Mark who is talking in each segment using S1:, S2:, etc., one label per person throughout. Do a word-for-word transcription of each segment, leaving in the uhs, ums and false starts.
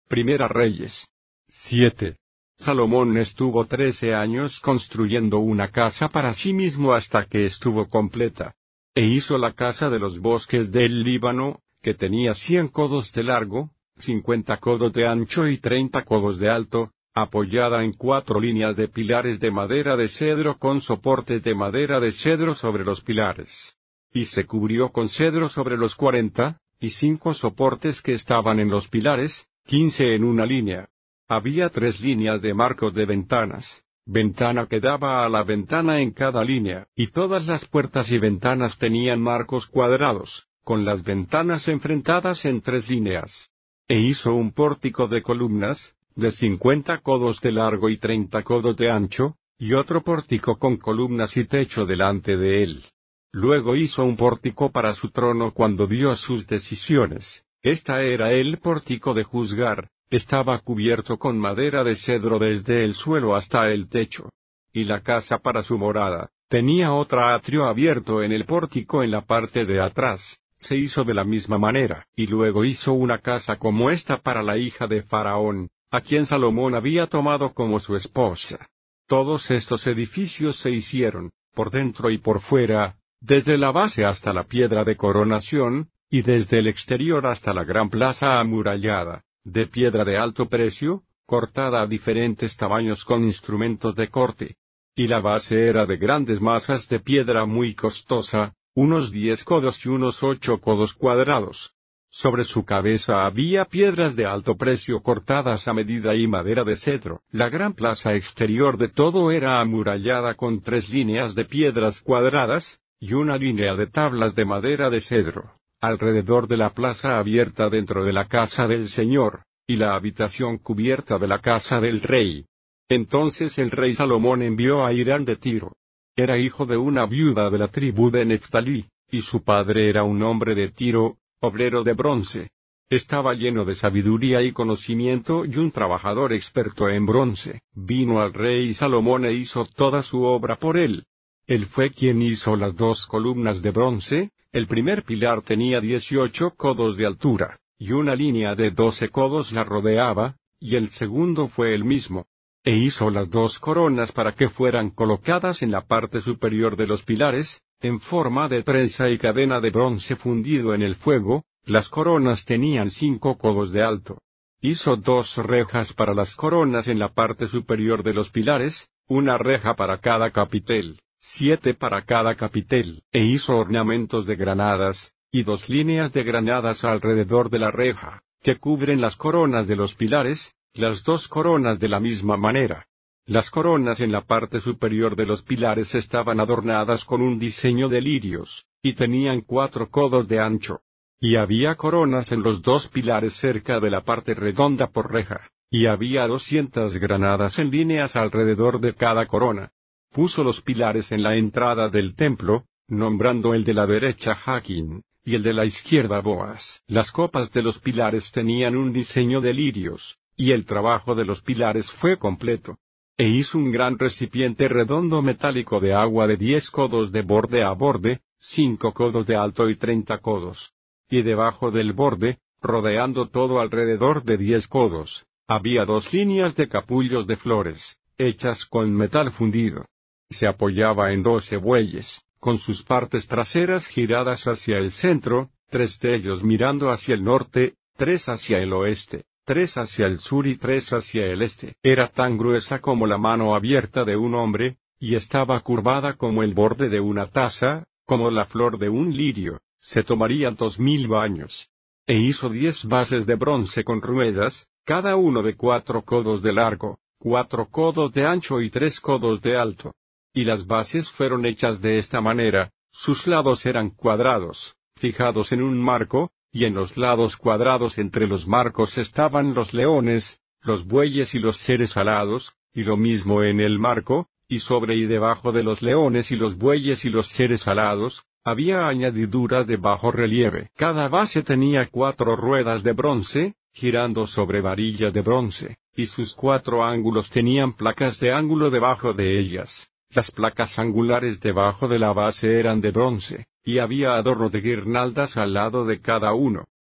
S1: Primera Reyes siete. Salomón estuvo trece años construyendo una casa para sí mismo hasta que estuvo completa. E hizo la casa de los bosques del Líbano, que tenía cien codos de largo, cincuenta codos de ancho y treinta codos de alto, apoyada en cuatro líneas de pilares de madera de cedro con soportes de madera de cedro sobre los pilares. Y se cubrió con cedro sobre los cuarenta, y cinco soportes que estaban en los pilares, quince en una línea. Había tres líneas de marcos de ventanas, ventana que daba a la ventana en cada línea, y todas las puertas y ventanas tenían marcos cuadrados, con las ventanas enfrentadas en tres líneas. E hizo un pórtico de columnas, de cincuenta codos de largo y treinta codos de ancho, y otro pórtico con columnas y techo delante de él. Luego hizo un pórtico para su trono cuando dio sus decisiones. Esta era el pórtico de juzgar. Estaba cubierto con madera de cedro desde el suelo hasta el techo. Y la casa para su morada, tenía otro atrio abierto en el pórtico en la parte de atrás, se hizo de la misma manera. Y luego hizo una casa como esta para la hija de Faraón, a quien Salomón había tomado como su esposa. Todos estos edificios se hicieron, por dentro y por fuera, desde la base hasta la piedra de coronación, y desde el exterior hasta la gran plaza amurallada, de piedra de alto precio, cortada a diferentes tamaños con instrumentos de corte. Y la base era de grandes masas de piedra muy costosa, unos diez codos y unos ocho codos cuadrados. Sobre su cabeza había piedras de alto precio cortadas a medida y madera de cedro. La gran plaza exterior de todo era amurallada con tres líneas de piedras cuadradas, y una línea de tablas de madera de cedro, alrededor de la plaza abierta dentro de la casa del Señor, y la habitación cubierta de la casa del rey. Entonces el rey Salomón envió a Hirán de Tiro. Era hijo de una viuda de la tribu de Neftalí, y su padre era un hombre de Tiro, obrero de bronce. Estaba lleno de sabiduría y conocimiento y un trabajador experto en bronce. Vino al rey Salomón e hizo toda su obra por él. Él fue quien hizo las dos columnas de bronce. El primer pilar tenía dieciocho codos de altura, y una línea de doce codos la rodeaba, y el segundo fue el mismo. E hizo las dos coronas para que fueran colocadas en la parte superior de los pilares, en forma de trenza y cadena de bronce fundido en el fuego. Las coronas tenían cinco codos de alto. Hizo dos rejas para las coronas en la parte superior de los pilares, una reja para cada capitel, siete para cada capitel, e hizo ornamentos de granadas, y dos líneas de granadas alrededor de la reja, que cubren las coronas de los pilares, las dos coronas de la misma manera. Las coronas en la parte superior de los pilares estaban adornadas con un diseño de lirios, y tenían cuatro codos de ancho. Y había coronas en los dos pilares cerca de la parte redonda por reja, y había doscientas granadas en líneas alrededor de cada corona. Puso los pilares en la entrada del templo, nombrando el de la derecha Jaquín, y el de la izquierda Boaz. Las copas de los pilares tenían un diseño de lirios, y el trabajo de los pilares fue completo. E hizo un gran recipiente redondo metálico de agua de diez codos de borde a borde, cinco codos de alto y treinta codos. Y debajo del borde, rodeando todo alrededor de diez codos, había dos líneas de capullos de flores, hechas con metal fundido. Se apoyaba en doce bueyes, con sus partes traseras giradas hacia el centro, tres de ellos mirando hacia el norte, tres hacia el oeste, tres hacia el sur y tres hacia el este. Era tan gruesa como la mano abierta de un hombre, y estaba curvada como el borde de una taza, como la flor de un lirio. Se tomarían dos mil baños. E hizo diez bases de bronce con ruedas, cada uno de cuatro codos de largo, cuatro codos de ancho y tres codos de alto. Y las bases fueron hechas de esta manera: sus lados eran cuadrados, fijados en un marco, y en los lados cuadrados entre los marcos estaban los leones, los bueyes y los seres alados, y lo mismo en el marco, y sobre y debajo de los leones y los bueyes y los seres alados, había añadiduras de bajo relieve. Cada base tenía cuatro ruedas de bronce, girando sobre varilla de bronce, y sus cuatro ángulos tenían placas de ángulo debajo de ellas. Las placas angulares debajo de la base eran de bronce, y había adorno de guirnaldas al lado de cada uno.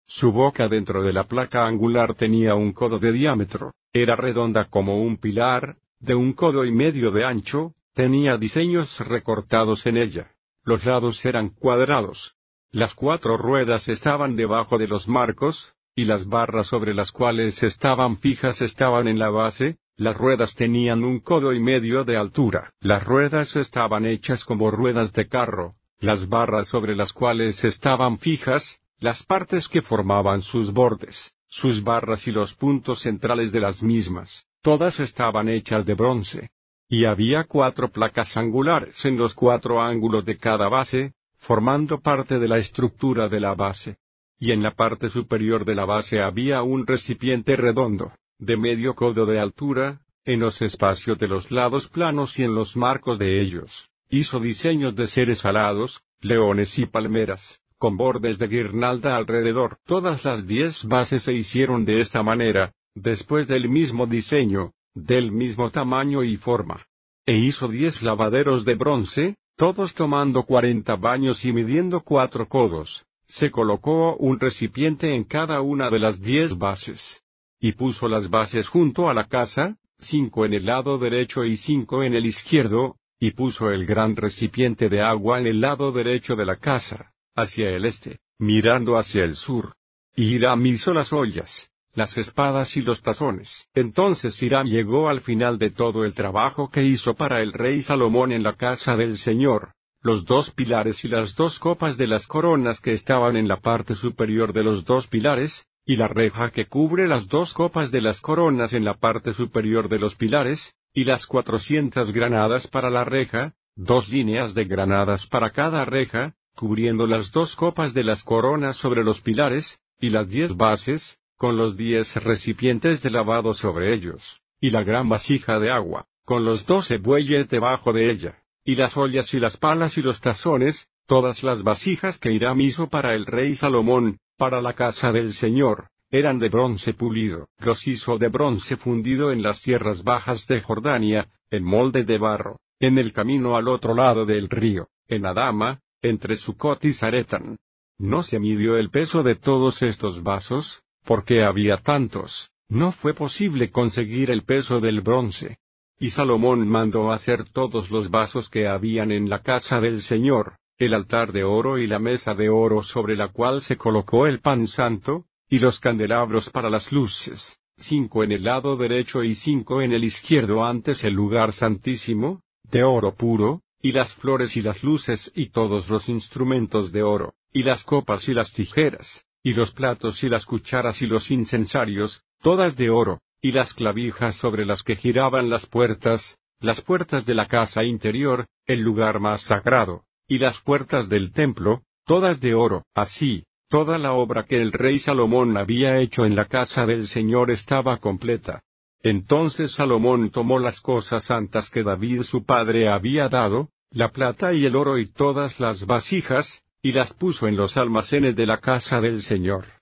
S1: Su boca dentro de la placa angular tenía un codo de diámetro, era redonda como un pilar, de un codo y medio de ancho, tenía diseños recortados en ella. Los lados eran cuadrados. Las cuatro ruedas estaban debajo de los marcos, y las barras sobre las cuales estaban fijas estaban en la base. Las ruedas tenían un codo y medio de altura. Las ruedas estaban hechas como ruedas de carro. Las barras sobre las cuales estaban fijas, las partes que formaban sus bordes, sus barras y los puntos centrales de las mismas, todas estaban hechas de bronce. Y había cuatro placas angulares en los cuatro ángulos de cada base, formando parte de la estructura de la base. Y en la parte superior de la base había un recipiente redondo, de medio codo de altura, en los espacios de los lados planos y en los marcos de ellos. Hizo diseños de seres alados, leones y palmeras, con bordes de guirnalda alrededor. Todas las diez bases se hicieron de esta manera, después del mismo diseño, del mismo tamaño y forma. E hizo diez lavaderos de bronce, todos tomando cuarenta baños y midiendo cuatro codos. Se colocó un recipiente en cada una de las diez bases. Y puso las bases junto a la casa, cinco en el lado derecho y cinco en el izquierdo, y puso el gran recipiente de agua en el lado derecho de la casa, hacia el este, mirando hacia el sur. Y Hiram hizo las ollas, las espadas y los tazones. Entonces Hiram llegó al final de todo el trabajo que hizo para el rey Salomón en la casa del Señor, los dos pilares y las dos copas de las coronas que estaban en la parte superior de los dos pilares, y la reja que cubre las dos copas de las coronas en la parte superior de los pilares, y las cuatrocientas granadas para la reja, dos líneas de granadas para cada reja, cubriendo las dos copas de las coronas sobre los pilares, y las diez bases, con los diez recipientes de lavado sobre ellos, y la gran vasija de agua, con los doce bueyes debajo de ella, y las ollas y las palas y los tazones, todas las vasijas que Hiram hizo para el rey Salomón, para la casa del Señor, eran de bronce pulido. Los hizo de bronce fundido en las tierras bajas de Jordania, en molde de barro, en el camino al otro lado del río, en Adama, entre Sucot y Zaretán. No se midió el peso de todos estos vasos, porque había tantos, no fue posible conseguir el peso del bronce. Y Salomón mandó hacer todos los vasos que habían en la casa del Señor, el altar de oro y la mesa de oro sobre la cual se colocó el pan santo, y los candelabros para las luces, cinco en el lado derecho y cinco en el izquierdo antes el lugar santísimo, de oro puro, y las flores y las luces y todos los instrumentos de oro, y las copas y las tijeras, y los platos y las cucharas y los incensarios, todas de oro, y las clavijas sobre las que giraban las puertas, las puertas de la casa interior, el lugar más sagrado, y las puertas del templo, todas de oro. Así, toda la obra que el rey Salomón había hecho en la casa del Señor estaba completa. Entonces Salomón tomó las cosas santas que David su padre había dado, la plata y el oro y todas las vasijas, y las puso en los almacenes de la casa del Señor.